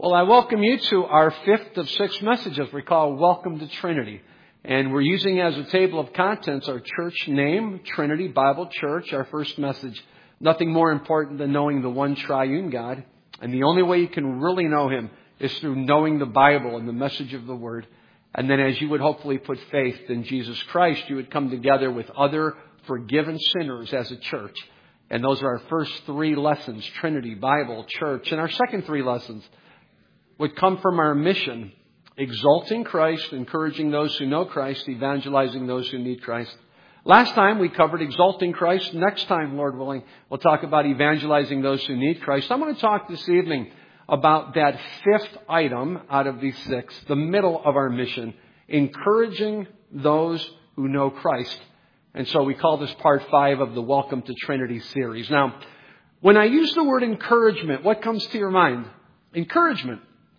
Well, I welcome you to our fifth of six messages we call Welcome to Trinity. And we're using as a table of contents our church name, Trinity Bible Church, our first message. Nothing more important than knowing the one triune God. And the only way you can really know Him is through knowing the Bible and the message of the Word. And then as you would hopefully put faith in Jesus Christ, you would come together with other forgiven sinners as a church. And those are our first three lessons, Trinity, Bible, Church. And our second three lessons would come from our mission, exalting Christ, encouraging those who know Christ, evangelizing those who need Christ. Last time we covered exalting Christ. Next time, Lord willing, we'll talk about evangelizing those who need Christ. I'm going to talk this evening about that fifth item out of these six, the middle of our mission, encouraging those who know Christ. And so we call this part 5 of the Welcome to Trinity series. Now, when I use the word encouragement, what comes to your mind? Encouragement.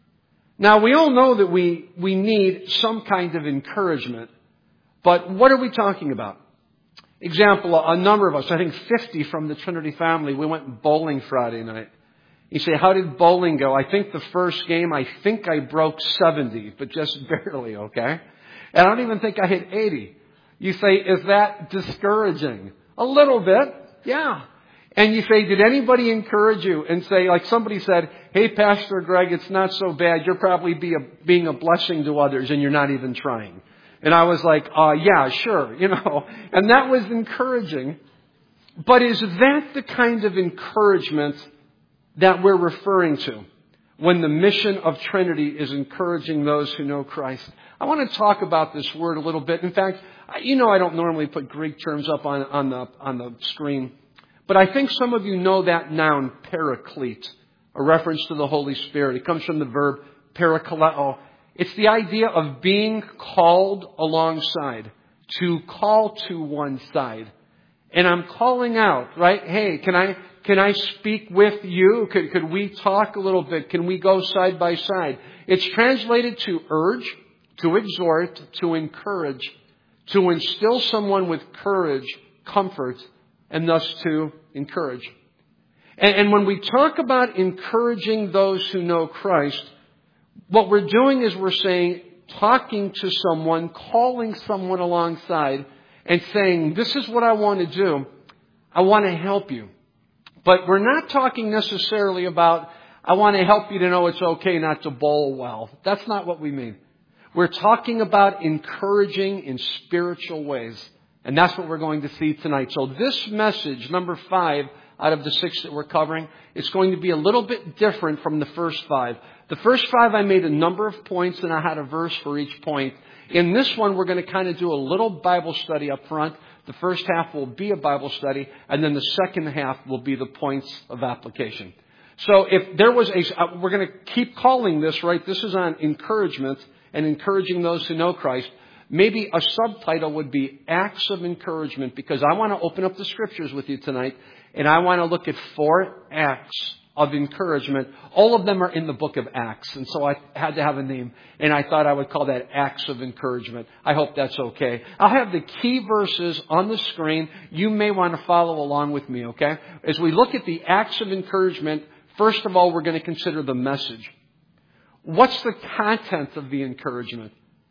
Now, we all know that we need some kind of encouragement. But what are we talking about? Example, a number of us, I think 50 from the Trinity family, we went bowling Friday night. You say, how did bowling go? I think the first game, I broke 70, but just barely, okay? And I don't even think I hit 80. You say, is that discouraging? A little bit, yeah. And you say, did anybody encourage you and say, like somebody said, hey, Pastor Greg, it's not so bad. You're probably being a blessing to others and you're not even trying. And I was like, yeah, sure, And that was encouraging. But is that the kind of encouragement that we're referring to when the mission of Trinity is encouraging those who know Christ? I want to talk about this word a little bit. In fact, I don't normally put Greek terms up on the screen. But I think some of you know that noun, paraclete, a reference to the Holy Spirit. It comes from the verb parakaleo. It's the idea of being called alongside, to call to one side. And I'm calling out, right? Hey, can I speak with you? Could we talk a little bit? Can we go side by side? It's translated to urge, to exhort, to encourage, to instill someone with courage, comfort, and thus to encourage. And when we talk about encouraging those who know Christ, what we're doing is we're saying, talking to someone, calling someone alongside, and saying, this is what I want to do. I want to help you. But we're not talking necessarily about, I want to help you to know it's okay not to bowl well. That's not what we mean. We're talking about encouraging in spiritual ways. And that's what we're going to see tonight. So this message, number 5 out of the 6 that we're covering, it's going to be a little bit different from the first 5. The first 5, I made a number of points and I had a verse for each point. In this one, we're going to kind of do a little Bible study up front. The first half will be a Bible study, and then the second half will be the points of application. So if there was we're going to keep calling this, right? This is on encouragement and encouraging those who know Christ. Maybe a subtitle would be Acts of Encouragement, because I want to open up the Scriptures with you tonight, and I want to look at 4 acts of encouragement. All of them are in the book of Acts, and so I had to have a name, and I thought I would call that Acts of Encouragement. I hope that's okay. I'll have the key verses on the screen. You may want to follow along with me, okay? As we look at the Acts of Encouragement, first of all, we're going to consider the message. What's the content of the encouragement?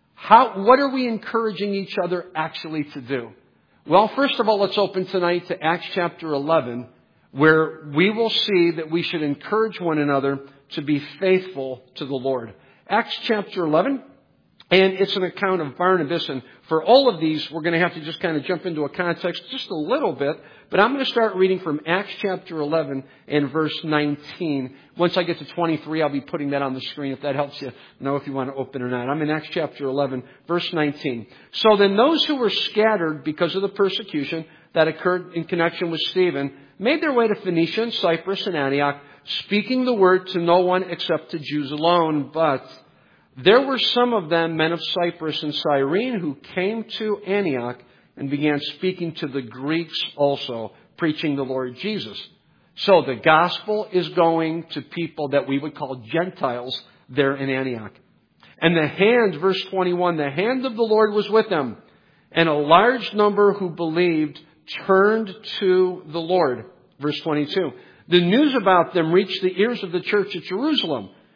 What are we encouraging each other actually to do? Well, first of all, let's open tonight to Acts chapter 11, where we will see that we should encourage one another to be faithful to the Lord. Acts chapter 11, and it's an account of Barnabas. And for all of these, we're going to have to just kind of jump into a context just a little bit. But I'm going to start reading from Acts chapter 11 and verse 19. Once I get to 23, I'll be putting that on the screen if that helps you know if you want to open or not. I'm in Acts chapter 11, verse 19. So then those who were scattered because of the persecution that occurred in connection with Stephen made their way to Phoenicia and Cyprus and Antioch, speaking the word to no one except to Jews alone. But there were some of them, men of Cyprus and Cyrene, who came to Antioch and began speaking to the Greeks also, preaching the Lord Jesus. So the gospel is going to people that we would call Gentiles there in Antioch. And verse 21, the hand of the Lord was with them, and a large number who believed turned to the Lord. Verse 22, the news about them reached the ears of the church at Jerusalem.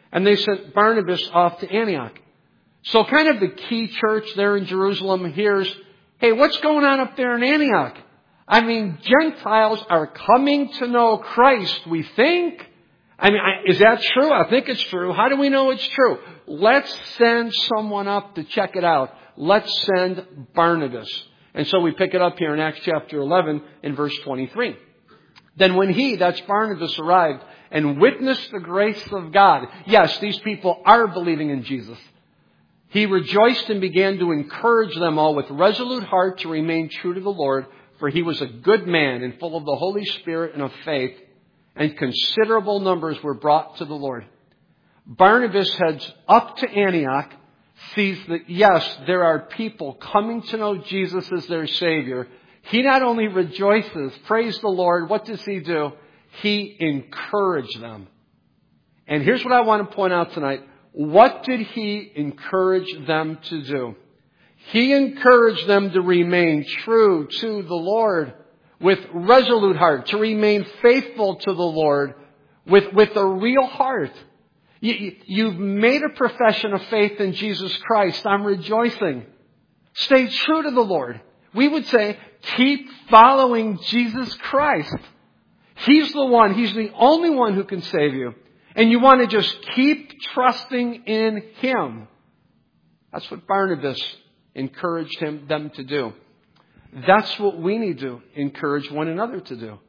And they sent Barnabas off to Antioch. So kind of the key church there in Jerusalem hears, hey, what's going on up there in Antioch? I mean, Gentiles are coming to know Christ, we think. I mean, is that true? I think it's true. How do we know it's true? Let's send someone up to check it out. Let's send Barnabas. And so we pick it up here in Acts chapter 11 in verse 23. Then when he, that's Barnabas, arrived and witnessed the grace of God. Yes, these people are believing in Jesus. He rejoiced and began to encourage them all with resolute heart to remain true to the Lord, for he was a good man and full of the Holy Spirit and of faith, and considerable numbers were brought to the Lord. Barnabas heads up to Antioch, sees that, yes, there are people coming to know Jesus as their Savior. He not only rejoices, praise the Lord, what does he do? He encouraged them. And here's what I want to point out tonight. What did he encourage them to do? He encouraged them to remain true to the Lord with resolute heart, to remain faithful to the Lord with a real heart. You've made a profession of faith in Jesus Christ. I'm rejoicing. Stay true to the Lord. We would say, keep following Jesus Christ. He's the one. He's the only one who can save you. And you want to just keep trusting in Him. That's what Barnabas encouraged them to do. That's what we need to encourage one another to do.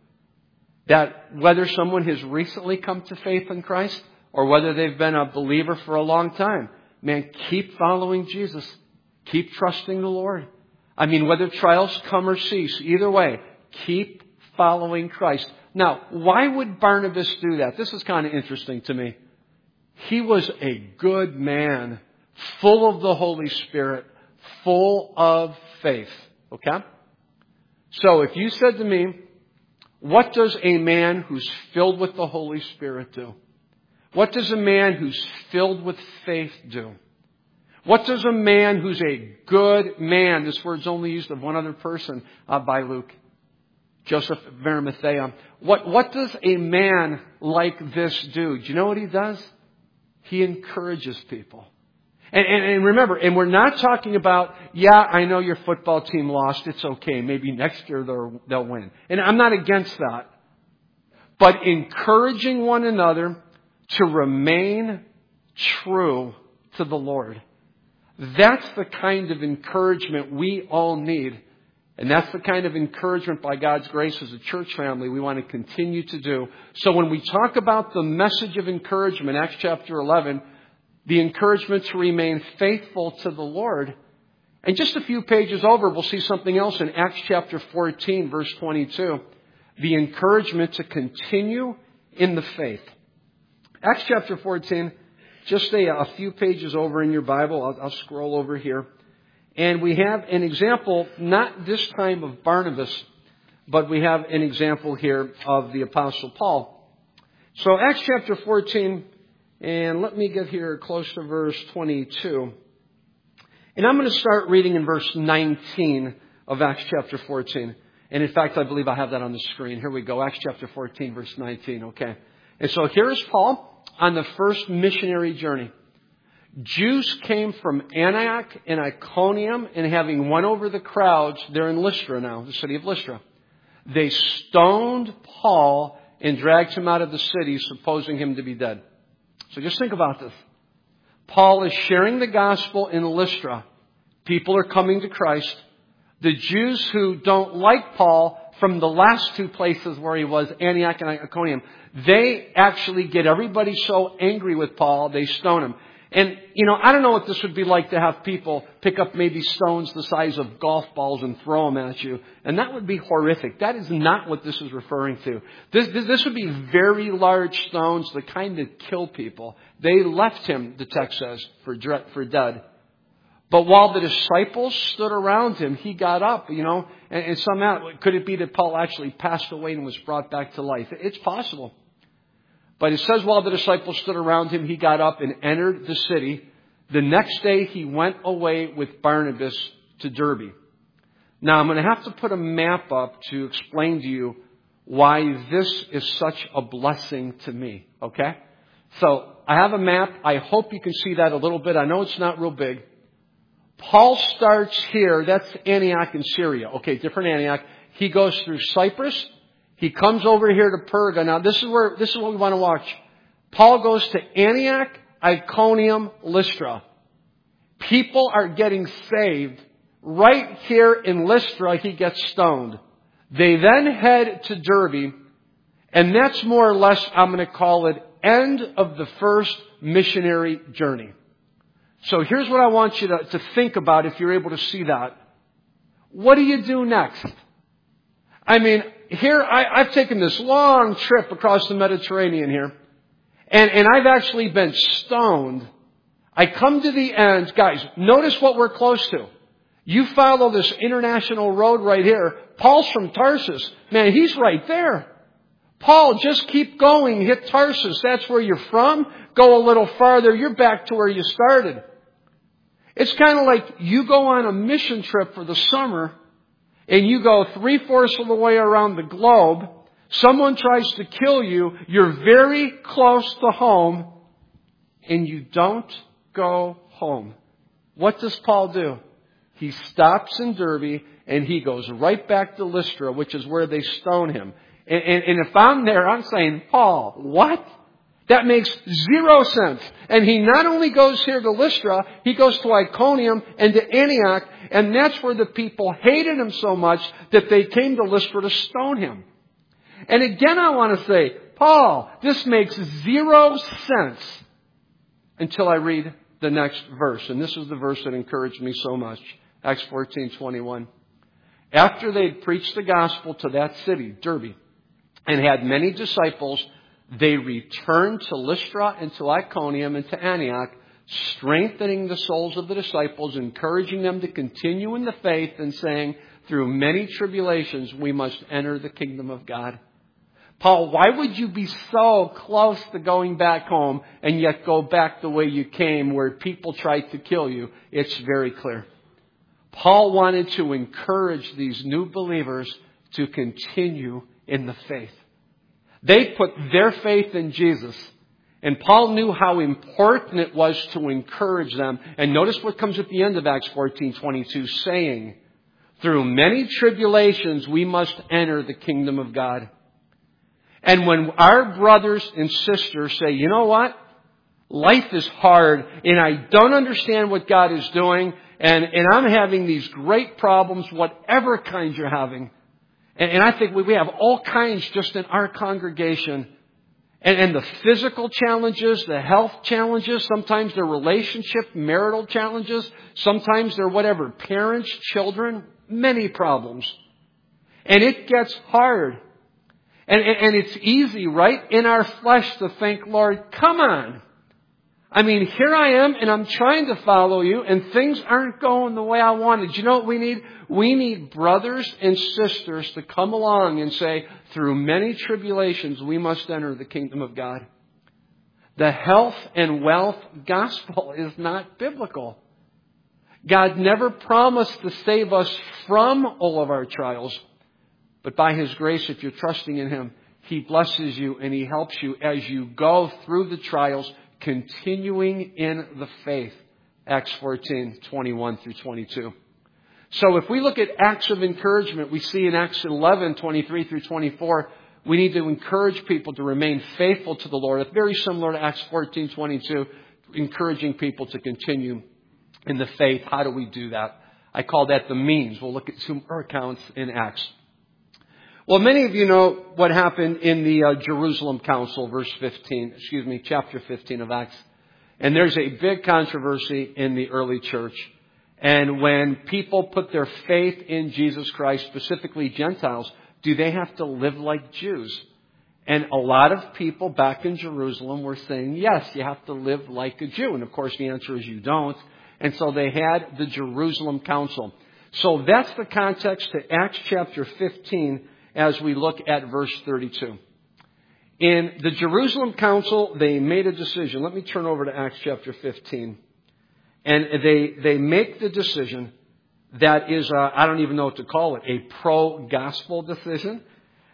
That whether someone has recently come to faith in Christ or whether they've been a believer for a long time, man, keep following Jesus. Keep trusting the Lord. I mean, whether trials come or cease, either way, keep following Christ. Now, why would Barnabas do that? This is kind of interesting to me. He was a good man, full of the Holy Spirit, full of faith. Okay? So if you said to me, what does a man who's filled with the Holy Spirit do? What does a man who's filled with faith do? What does a man who's a good man, this word's only used of one other person by Luke, Joseph of Arimathea. What does a man like this do? Do you know what he does? He encourages people. And remember, and we're not talking about, yeah, I know your football team lost. It's okay. Maybe next year they'll win. And I'm not against that. But encouraging one another to remain true to the Lord. That's the kind of encouragement we all need. And that's the kind of encouragement by God's grace as a church family we want to continue to do. So when we talk about the message of encouragement, Acts chapter 11, the encouragement to remain faithful to the Lord. And just a few pages over, we'll see something else in Acts chapter 14, verse 22. The encouragement to continue in the faith. Acts chapter 14, just a few pages over in your Bible. I'll scroll over here. And we have an example, not this time of Barnabas, but we have an example here of the Apostle Paul. So Acts chapter 14, and let me get here close to verse 22. And I'm going to start reading in verse 19 of Acts chapter 14. And in fact, I believe I have that on the screen. Here we go. Acts chapter 14, verse 19. Okay. And so here is Paul on the first missionary journey. Jews came from Antioch and Iconium, and having won over the crowds, they're in Lystra now, the city of Lystra. They stoned Paul and dragged him out of the city, supposing him to be dead. So just think about this. Paul is sharing the gospel in Lystra. People are coming to Christ. The Jews who don't like Paul from the last two places where he was, Antioch and Iconium, they actually get everybody so angry with Paul, they stone him. And, I don't know what this would be like to have people pick up maybe stones the size of golf balls and throw them at you. And that would be horrific. That is not what this is referring to. This would be very large stones, the kind that kill people. They left him, the text says, for dead. But while the disciples stood around him, he got up, and somehow, could it be that Paul actually passed away and was brought back to life? It's possible. But it says while the disciples stood around him, he got up and entered the city. The next day he went away with Barnabas to Derbe. Now I'm going to have to put a map up to explain to you why this is such a blessing to me. Okay? So I have a map. I hope you can see that a little bit. I know it's not real big. Paul starts here. That's Antioch in Syria. Okay, different Antioch. He goes through Cyprus. He comes over here to Perga. Now, this is what we want to watch. Paul goes to Antioch, Iconium, Lystra. People are getting saved. Right here in Lystra, he gets stoned. They then head to Derbe, and that's more or less, I'm going to call it, end of the first missionary journey. So here's what I want you to think about if you're able to see that. What do you do next? I mean, here, I've taken this long trip across the Mediterranean here, and I've actually been stoned. I come to the end. Guys, notice what we're close to. You follow this international road right here. Paul's from Tarsus. Man, he's right there. Paul, just keep going. Hit Tarsus. That's where you're from. Go a little farther. You're back to where you started. It's kind of like you go on a mission trip for the summer and you go 3/4 of the way around the globe. Someone tries to kill you. You're very close to home and you don't go home. What does Paul do? He stops in Derbe and he goes right back to Lystra, which is where they stone him. And if I'm there, I'm saying, Paul, what? That makes zero sense. And he not only goes here to Lystra, he goes to Iconium and to Antioch, and that's where the people hated him so much that they came to Lystra to stone him. And again, I want to say, Paul, this makes zero sense until I read the next verse. And this is the verse that encouraged me so much. Acts 14:21. After they'd preached the gospel to that city, Derbe, and had many disciples, they returned to Lystra and to Iconium and to Antioch, strengthening the souls of the disciples, encouraging them to continue in the faith, and saying, through many tribulations, we must enter the kingdom of God. Paul, why would you be so close to going back home and yet go back the way you came where people tried to kill you? It's very clear. Paul wanted to encourage these new believers to continue in the faith. They put their faith in Jesus. And Paul knew how important it was to encourage them. And notice what comes at the end of Acts 14:22, saying, through many tribulations we must enter the kingdom of God. And when our brothers and sisters say, you know what? Life is hard and I don't understand what God is doing, and I'm having these great problems, whatever kind you're having. And I think we have all kinds just in our congregation. And the physical challenges, the health challenges, sometimes they're relationship, marital challenges, sometimes they're whatever, parents, children, many problems. And it gets hard. And it's easy, right, in our flesh to think, Lord, come on. I mean, here I am and I'm trying to follow you and things aren't going the way I wanted. You know what we need? We need brothers and sisters to come along and say, through many tribulations, we must enter the kingdom of God. The health and wealth gospel is not biblical. God never promised to save us from all of our trials. But by His grace, if you're trusting in Him, He blesses you and He helps you as you go through the trials, continuing in the faith. Acts 14:21-22. So if we look at acts of encouragement, we see in Acts 11:23-24, we need to encourage people to remain faithful to the Lord. It's very similar to Acts 14:22, encouraging people to continue in the faith. How do we do that? I call that the means. We'll look at some more accounts in Acts. Well, many of you know what happened in the Jerusalem Council, chapter 15 of Acts. And there's a big controversy in the early church. And when people put their faith in Jesus Christ, specifically Gentiles, do they have to live like Jews? And a lot of people back in Jerusalem were saying, yes, you have to live like a Jew. And of course, the answer is you don't. And so they had the Jerusalem Council. So that's the context to Acts chapter 15 as we look at verse 32. In the Jerusalem Council, they made a decision. Let me turn over to Acts chapter 15. And they make the decision that is, I don't even know what to call it, a pro-gospel decision.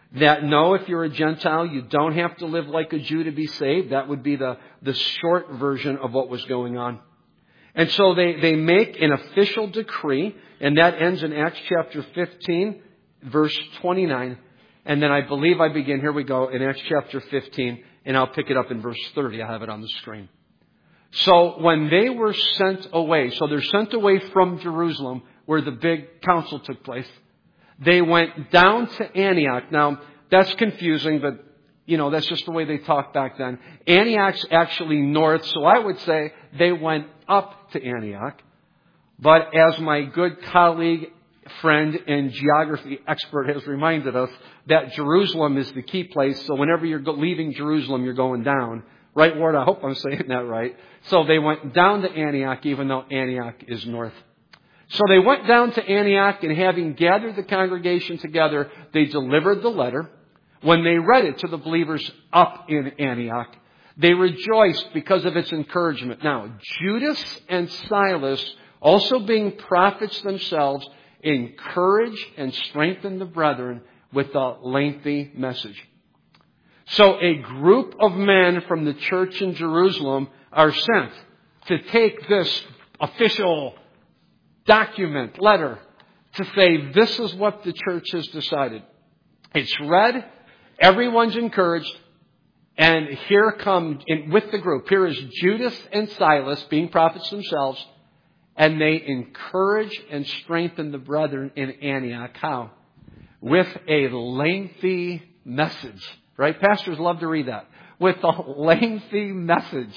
That no, if you're a Gentile, you don't have to live like a Jew to be saved. That would be the short version of what was going on. And so they make an official decree, and that ends in Acts chapter 15, verse 29. And then I believe I begin, here we go, in Acts chapter 15, and I'll pick it up in verse 30. I have it on the screen. So when they were sent away, so they're sent away from Jerusalem, where the big council took place, they went down to Antioch. Now, that's confusing, but, that's just the way they talked back then. Antioch's actually north, so I would say they went up to Antioch. But as my good colleague, friend, and geography expert has reminded us, that Jerusalem is the key place, so whenever you're leaving Jerusalem, you're going down. Right, Ward? I hope I'm saying that right. So they went down to Antioch, even though Antioch is north. So they went down to Antioch, and having gathered the congregation together, they delivered the letter. When they read it to the believers up in Antioch, they rejoiced because of its encouragement. Now, Judas and Silas, also being prophets themselves, encouraged and strengthened the brethren with a lengthy message. So a group of men from the church in Jerusalem are sent to take this official document, letter, to say this is what the church has decided. It's read, everyone's encouraged, and here come, with the group, here is Judas and Silas, being prophets themselves, and they encourage and strengthen the brethren in Antioch. How? With a lengthy message. Right? Pastors love to read that. With a lengthy message.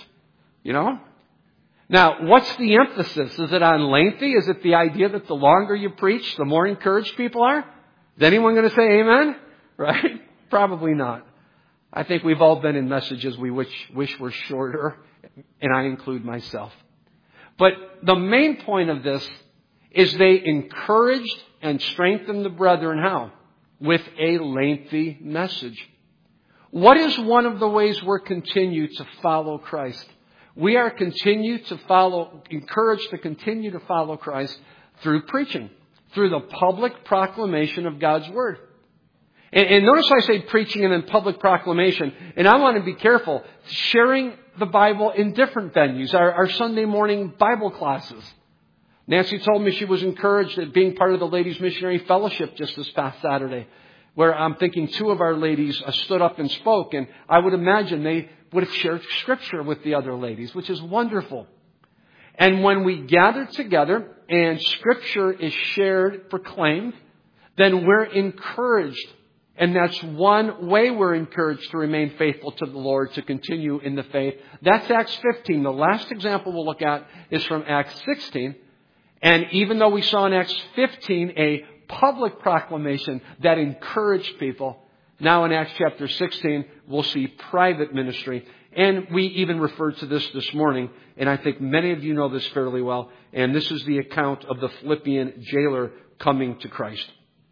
Now, what's the emphasis? Is it on lengthy? Is it the idea that the longer you preach, the more encouraged people are? Is anyone going to say amen? Right? Probably not. I think we've all been in messages we wish were shorter, and I include myself. But the main point of this is they encouraged and strengthened the brethren. How? With a lengthy message. What is one of the ways we're continue to follow Christ? We are encouraged to continue to follow Christ through preaching, through the public proclamation of God's Word. And notice I say preaching and then public proclamation. And I want to be careful. Sharing the Bible in different venues. Our Sunday morning Bible classes. Nancy told me she was encouraged at being part of the Ladies Missionary Fellowship just this past Saturday, where I'm thinking two of our ladies stood up and spoke. And I would imagine they would have shared Scripture with the other ladies, which is wonderful. And when we gather together and Scripture is shared, proclaimed, then we're encouraged. And that's one way we're encouraged to remain faithful to the Lord, to continue in the faith. That's Acts 15. The last example we'll look at is from Acts 16. And even though we saw in Acts 15 a public proclamation that encouraged people, now in Acts chapter 16, we'll see private ministry. And we even referred to this morning, and I think many of you know this fairly well. And this is the account of the Philippian jailer coming to Christ.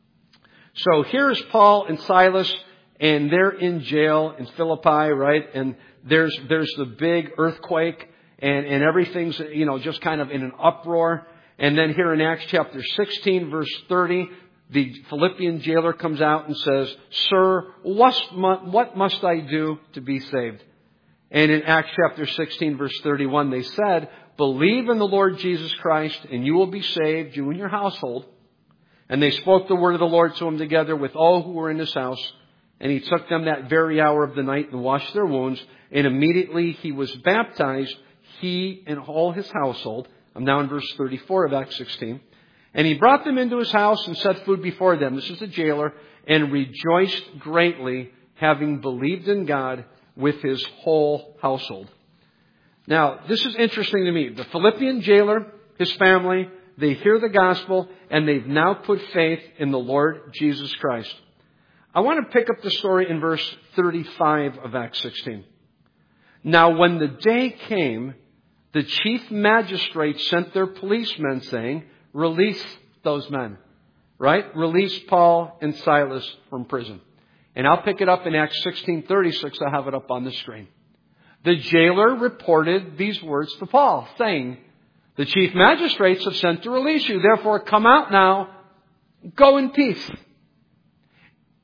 So here's Paul and Silas, and they're in jail in Philippi, right? And there's the big earthquake, and everything's, just kind of in an uproar. And then here in Acts chapter 16, verse 30, the Philippian jailer comes out and says, "Sir, what must I do to be saved?" And in Acts chapter 16, verse 31, they said, "Believe in the Lord Jesus Christ, and you will be saved, you and your household." And they spoke the word of the Lord to him together with all who were in his house. And he took them that very hour of the night and washed their wounds. And immediately he was baptized, he and all his household. I'm now in verse 34 of Acts 16. And he brought them into his house and set food before them. This is the jailer. And rejoiced greatly, having believed in God with his whole household. Now, this is interesting to me. The Philippian jailer, his family, they hear the gospel, and they've now put faith in the Lord Jesus Christ. I want to pick up the story in verse 35 of Acts 16. Now, when the day came, the chief magistrate sent their policemen saying, "Release those men." Right? Release Paul and Silas from prison. And I'll pick it up in Acts 16:36. I have it up on the screen. The jailer reported these words to Paul, saying, "The chief magistrates have sent to release you. Therefore, come out now. Go in peace."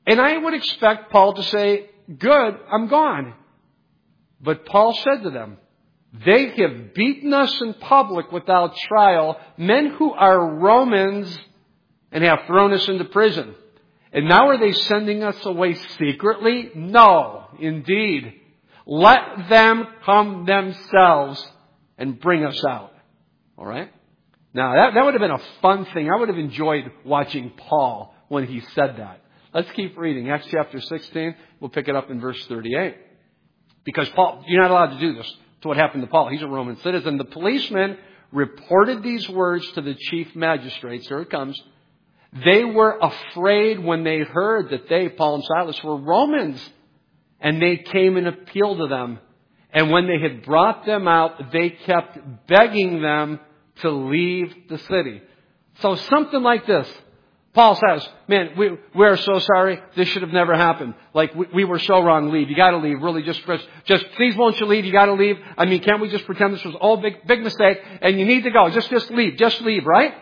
And I would expect Paul to say, good, I'm gone. But Paul said to them, they have beaten us in public without trial, men who are Romans, and have thrown us into prison. And now are they sending us away secretly? No, indeed. Let them come themselves and bring us out. All right? Now, that would have been a fun thing. I would have enjoyed watching Paul when he said that. Let's keep reading. Acts chapter 16. We'll pick it up in verse 38. Because Paul, you're not allowed to do this. To what happened to Paul. He's a Roman citizen. The policemen reported these words to the chief magistrates. Here it comes. They were afraid when they heard that they, Paul and Silas, were Romans. And they came and appealed to them. And when they had brought them out, they kept begging them to leave the city. So something like this. Paul says, man, we're so sorry. This should have never happened. Like, we were so wrong. Leave. You gotta leave. Really, just please won't you leave? You gotta leave. I mean, can't we just pretend this was all big mistake and you need to go? Just leave. Just leave, right?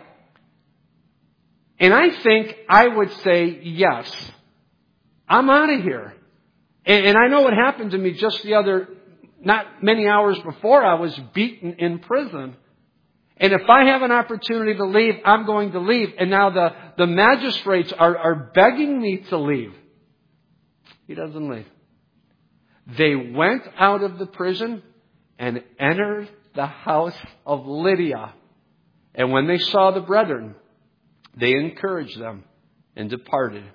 And I think I would say yes. I'm out of here. And I know what happened to me just not many hours before. I was beaten in prison. And if I have an opportunity to leave, I'm going to leave. And now the magistrates are begging me to leave. He doesn't leave. They went out of the prison and entered the house of Lydia. And when they saw the brethren, they encouraged them and departed.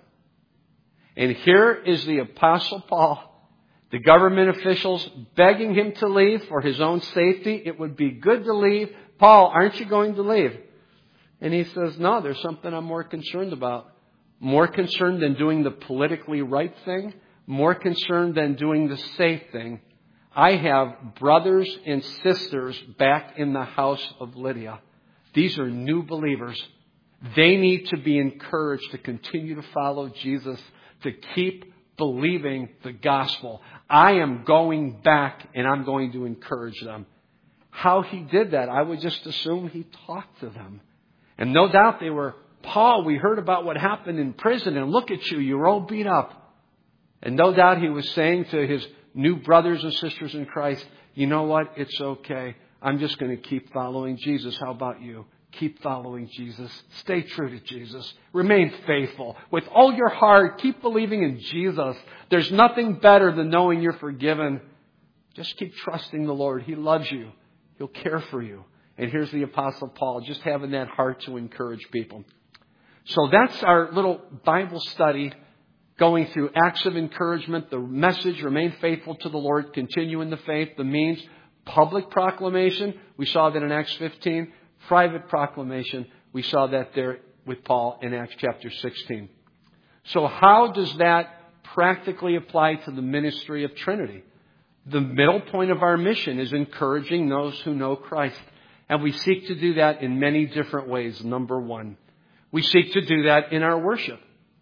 And here is the Apostle Paul, the government officials begging him to leave for his own safety. It would be good to leave. Paul, aren't you going to leave? And he says, no, there's something I'm more concerned about. More concerned than doing the politically right thing. More concerned than doing the safe thing. I have brothers and sisters back in the house of Lydia. These are new believers. They need to be encouraged to continue to follow Jesus, to keep believing the gospel. I am going back and I'm going to encourage them. How he did that, I would just assume he talked to them. And no doubt they were, Paul, we heard about what happened in prison and look at you, you're all beat up. And no doubt he was saying to his new brothers and sisters in Christ, you know what, it's okay. I'm just going to keep following Jesus. How about you? Keep following Jesus. Stay true to Jesus. Remain faithful. With all your heart, keep believing in Jesus. There's nothing better than knowing you're forgiven. Just keep trusting the Lord. He loves you. He'll care for you. And here's the Apostle Paul, just having that heart to encourage people. So that's our little Bible study going through acts of encouragement. The message, remain faithful to the Lord, continue in the faith. The means, public proclamation. We saw that in Acts 15. Private proclamation. We saw that there with Paul in Acts chapter 16. So how does that practically apply to the ministry of Trinity? The middle point of our mission is encouraging those who know Christ. And we seek to do that in many different ways. Number one, we seek to do that in our worship,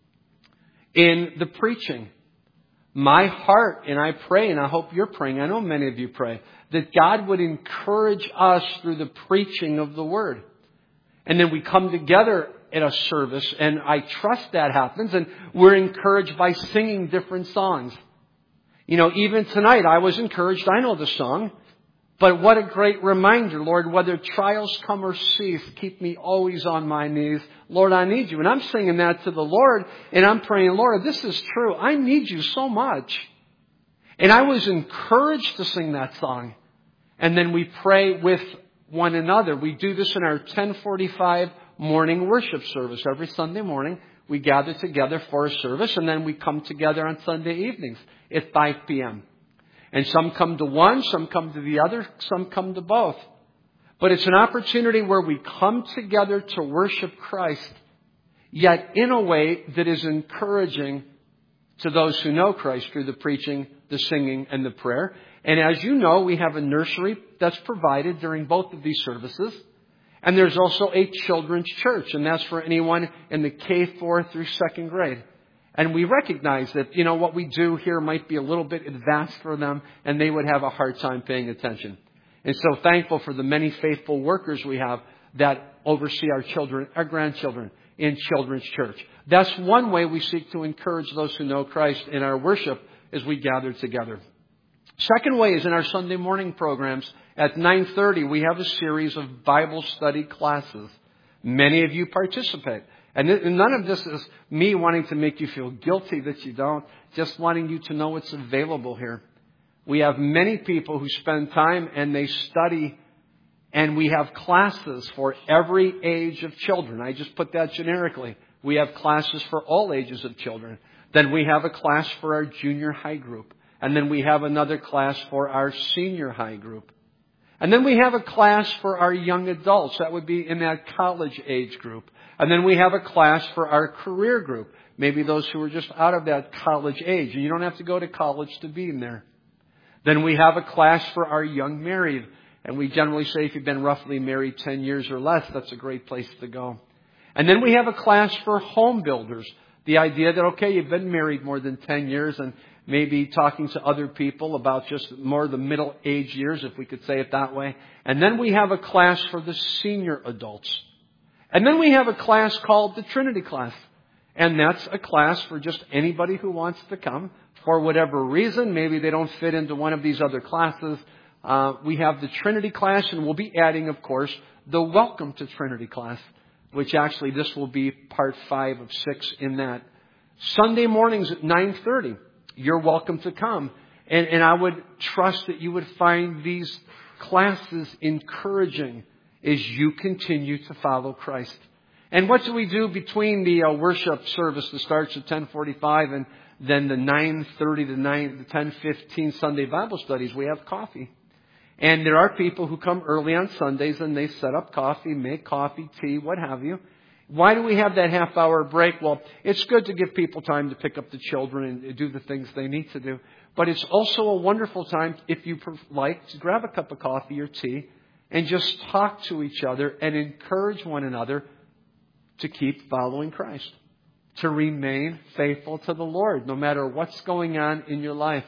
in the preaching. My heart, and I pray, and I hope you're praying, I know many of you pray, that God would encourage us through the preaching of the Word. And then we come together at a service, and I trust that happens, and we're encouraged by singing different songs. You know, even tonight I was encouraged. I know the song. But what a great reminder, Lord, whether trials come or cease, keep me always on my knees. Lord, I need you. And I'm singing that to the Lord, and I'm praying, Lord, this is true. I need you so much. And I was encouraged to sing that song. And then we pray with one another. We do this in our 10:45 morning worship service. Every Sunday morning, we gather together for a service, and then we come together on Sunday evenings at 5 p.m. And some come to one, some come to the other, some come to both. But it's an opportunity where we come together to worship Christ, yet in a way that is encouraging to those who know Christ through the preaching, the singing, and the prayer. And as you know, we have a nursery that's provided during both of these services. And there's also a children's church, and that's for anyone in the K4 through 2nd grade. And we recognize that, you know, what we do here might be a little bit advanced for them, and they would have a hard time paying attention. And so thankful for the many faithful workers we have that oversee our children, our grandchildren in children's church. That's one way we seek to encourage those who know Christ in our worship as we gather together. Second way is in our Sunday morning programs. At 9:30, we have a series of Bible study classes. Many of you participate. And none of this is me wanting to make you feel guilty that you don't, just wanting you to know what's available here. We have many people who spend time and they study, and we have classes for every age of children. I just put that generically. We have classes for all ages of children. Then we have a class for our junior high group. And then we have another class for our senior high group. And then we have a class for our young adults. That would be in that college age group. And then we have a class for our career group. Maybe those who are just out of that college age. And you don't have to go to college to be in there. Then we have a class for our young married. And we generally say if you've been roughly married 10 years or less, that's a great place to go. And then we have a class for home builders. The idea that, okay, you've been married more than 10 years and maybe talking to other people about just more the middle age years, if we could say it that way. And then we have a class for the senior adults. And then we have a class called the Trinity class. And that's a class for just anybody who wants to come for whatever reason. Maybe they don't fit into one of these other classes. We have the Trinity class, and we'll be adding, of course, the Welcome to Trinity class, which actually this will be part 5 of 6 in that. Sunday mornings at 9:30. You're welcome to come. And I would trust that you would find these classes encouraging as you continue to follow Christ. And what do we do between the worship service that starts at 10:45 and then the 9:30 to 10:15 Sunday Bible studies? We have coffee. And there are people who come early on Sundays and they set up coffee, make coffee, tea, what have you. Why do we have that half-hour break? Well, it's good to give people time to pick up the children and do the things they need to do. But it's also a wonderful time, if you like, to grab a cup of coffee or tea and just talk to each other and encourage one another to keep following Christ, to remain faithful to the Lord, no matter what's going on in your life.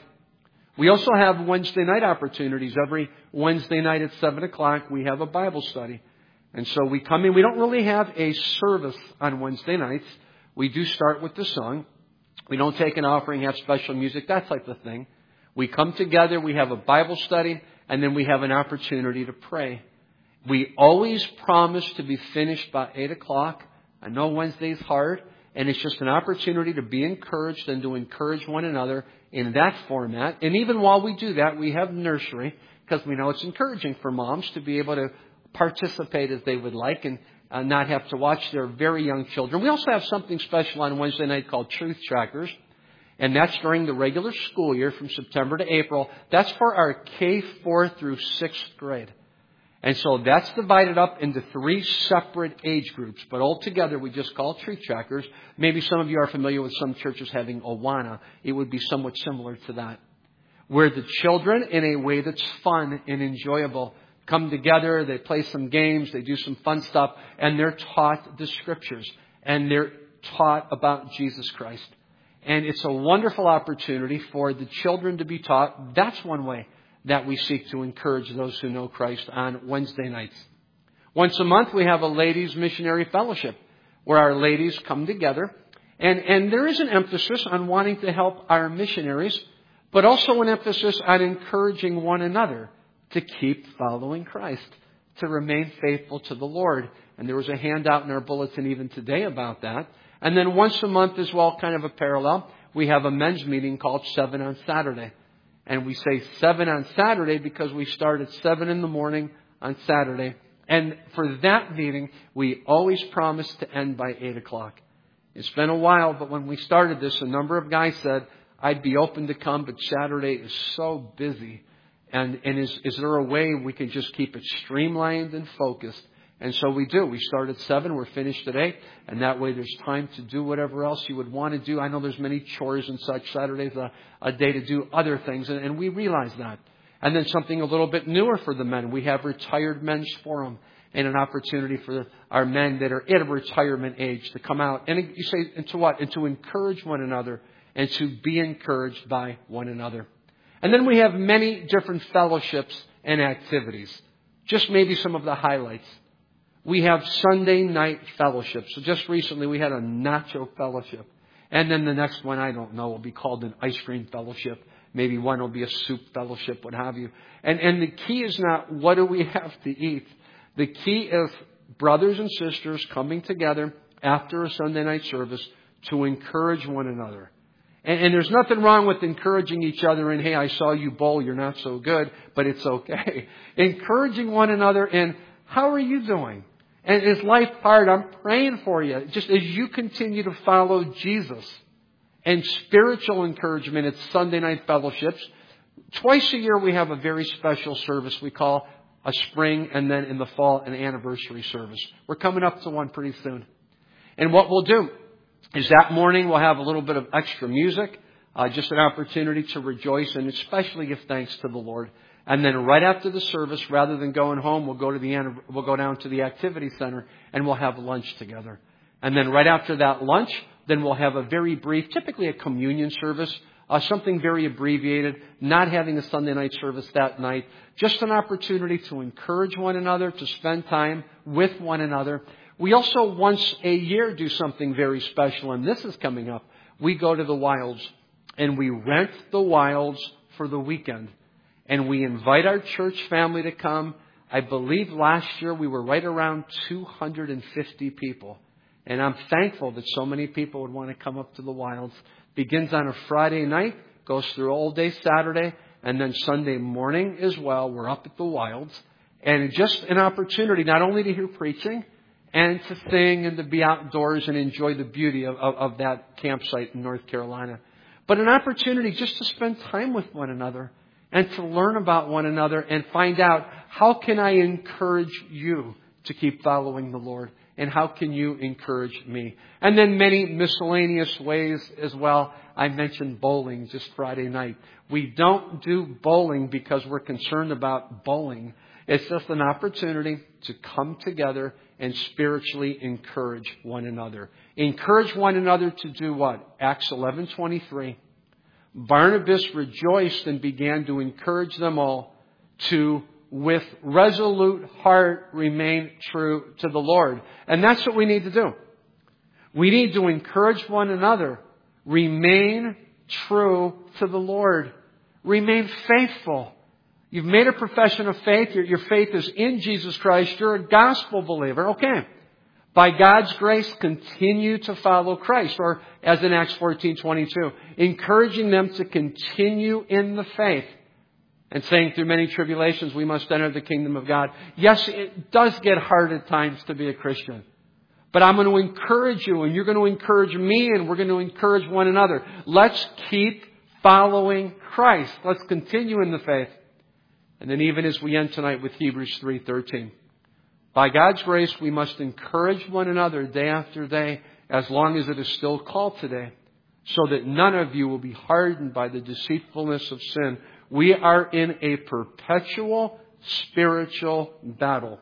We also have Wednesday night opportunities. Every Wednesday night at 7 o'clock, we have a Bible study. And so we come in. We don't really have a service on Wednesday nights. We do start with the song. We don't take an offering, have special music, that type of thing. We come together, we have a Bible study, and then we have an opportunity to pray. We always promise to be finished by 8 o'clock. I know Wednesday's hard, and it's just an opportunity to be encouraged and to encourage one another in that format. And even while we do that, we have nursery, because we know it's encouraging for moms to be able to participate as they would like and not have to watch their very young children. We also have something special on Wednesday night called Truth Trackers. And that's during the regular school year from September to April. That's for our K4 through 6th grade. And so that's divided up into 3 separate age groups. But altogether, we just call it Truth Trackers. Maybe some of you are familiar with some churches having Awana. It would be somewhat similar to that, where the children, in a way that's fun and enjoyable, come together, they play some games, they do some fun stuff, and they're taught the Scriptures. And they're taught about Jesus Christ. And it's a wonderful opportunity for the children to be taught. That's one way that we seek to encourage those who know Christ on Wednesday nights. Once a month, we have a ladies' missionary fellowship where our ladies come together. And there is an emphasis on wanting to help our missionaries, but also an emphasis on encouraging one another to keep following Christ, to remain faithful to the Lord. And there was a handout in our bulletin even today about that. And then once a month as well, kind of a parallel, we have a men's meeting called 7 on Saturday. And we say 7 on Saturday because we start at 7 in the morning on Saturday. And for that meeting, we always promise to end by 8 o'clock. It's been a while, but when we started this, a number of guys said, I'd be open to come, but Saturday is so busy. And is there a way we can just keep it streamlined and focused? And so we do. We start at 7. We're finished at 8. And that way there's time to do whatever else you would want to do. I know there's many chores and such. Saturday's a day to do other things. And we realize that. And then something a little bit newer for the men. We have Retired Men's Forum and an opportunity for our men that are at a retirement age to come out. And you say, into what? And to encourage one another and to be encouraged by one another. And then we have many different fellowships and activities. Just maybe some of the highlights. We have Sunday night fellowship. So just recently we had a nacho fellowship. And then the next one, I don't know, will be called an ice cream fellowship. Maybe one will be a soup fellowship, what have you. And the key is not what do we have to eat. The key is brothers and sisters coming together after a Sunday night service to encourage one another. And there's nothing wrong with encouraging each other in, hey, I saw you bowl, you're not so good, but it's okay. Encouraging one another in, how are you doing? And is life hard? I'm praying for you. Just as you continue to follow Jesus. And spiritual encouragement at Sunday night fellowships. Twice a year we have a very special service we call a spring, and then in the fall an anniversary service. We're coming up to one pretty soon. And what we'll do is that morning we'll have a little bit of extra music, just an opportunity to rejoice and especially give thanks to the Lord. And then right after the service, rather than going home, we'll go down to the activity center and we'll have lunch together. And then right after that lunch, then we'll have a very brief, typically a communion service, something very abbreviated, not having a Sunday night service that night. Just an opportunity to encourage one another, to spend time with one another. We also once a year do something very special, and this is coming up. We go to the Wilds, and we rent the Wilds for the weekend. And we invite our church family to come. I believe last year we were right around 250 people. And I'm thankful that so many people would want to come up to the Wilds. Begins on a Friday night, goes through all day Saturday, and then Sunday morning as well. We're up at the Wilds. And just an opportunity not only to hear preaching and to sing and to be outdoors and enjoy the beauty of that campsite in North Carolina, but an opportunity just to spend time with one another and to learn about one another and find out how can I encourage you to keep following the Lord. And how can you encourage me? And then many miscellaneous ways as well. I mentioned bowling just Friday night. We don't do bowling because we're concerned about bowling. It's just an opportunity to come together and spiritually encourage one another. Encourage one another to do what? Acts 11:23. Barnabas rejoiced and began to encourage them all to, with resolute heart, remain true to the Lord. And that's what we need to do. We need to encourage one another. Remain true to the Lord. Remain faithful. You've made a profession of faith. Your faith is in Jesus Christ. You're a gospel believer. Okay. By God's grace, continue to follow Christ. Or as in Acts 14:22, encouraging them to continue in the faith. And saying through many tribulations we must enter the kingdom of God. Yes, it does get hard at times to be a Christian. But I'm going to encourage you, and you're going to encourage me, and we're going to encourage one another. Let's keep following Christ. Let's continue in the faith. And then even as we end tonight with Hebrews 3:13. By God's grace, we must encourage one another day after day, as long as it is still called today, so that none of you will be hardened by the deceitfulness of sin. We are in a perpetual spiritual battle.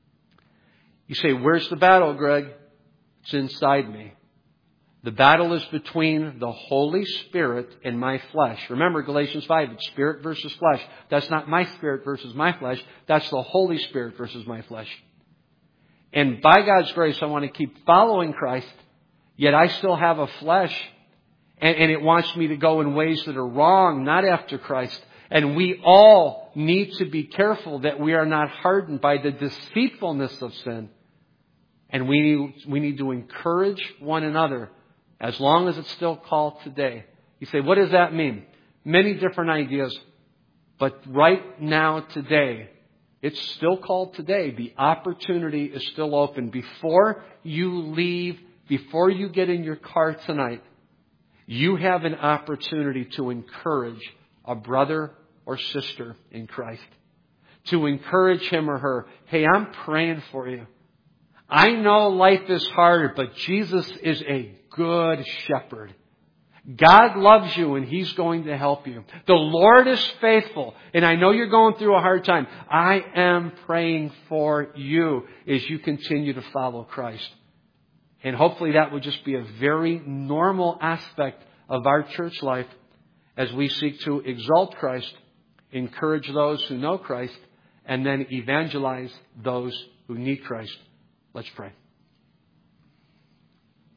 You say, where's the battle, Greg? It's inside me. The battle is between the Holy Spirit and my flesh. Remember Galatians 5, it's spirit versus flesh. That's not my spirit versus my flesh. That's the Holy Spirit versus my flesh. And by God's grace, I want to keep following Christ, yet I still have a flesh. And it wants me to go in ways that are wrong, not after Christ. And we all need to be careful that we are not hardened by the deceitfulness of sin. And we need to encourage one another as long as it's still called today. You say, what does that mean? Many different ideas. But right now, today, it's still called today. The opportunity is still open. Before you leave, before you get in your car tonight, you have an opportunity to encourage a brother or sister in Christ. To encourage him or her. Hey, I'm praying for you. I know life is hard, but Jesus is a good shepherd. God loves you and He's going to help you. The Lord is faithful. And I know you're going through a hard time. I am praying for you as you continue to follow Christ. And hopefully that will just be a very normal aspect of our church life as we seek to exalt Christ, encourage those who know Christ, and then evangelize those who need Christ. Let's pray.